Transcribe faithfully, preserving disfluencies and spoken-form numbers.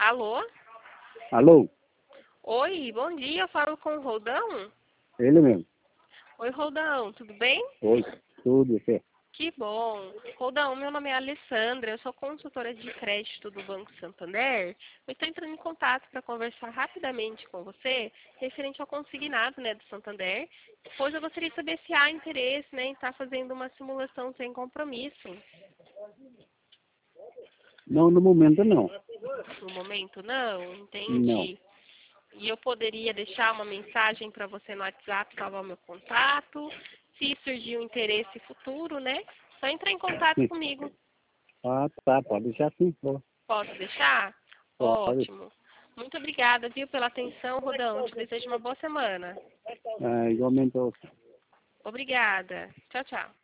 Alô? Alô? Oi, bom dia, eu falo com o Roldão? Ele mesmo. Oi, Roldão, tudo bem? Oi, tudo, você? Que bom. Roldão, meu nome é Alessandra, eu sou consultora de crédito do Banco Santander. Eu estou entrando em contato para conversar rapidamente com você, referente ao consignado, né, do Santander. Pois eu gostaria de saber se há interesse, né, em estar fazendo uma simulação sem compromisso. Não, no momento não. No momento, não? Não. Entendi. E eu poderia deixar uma mensagem para você no WhatsApp, salvar o meu contato. Se surgir um interesse futuro, né? Só entrar em contato Sim. comigo. Ah, tá, pode deixar sim, pô. Posso deixar? Pode. Ótimo. Muito obrigada, viu, pela atenção, Rodão. Te desejo uma boa semana. Ah, igualmente eu. Obrigada. Tchau, tchau.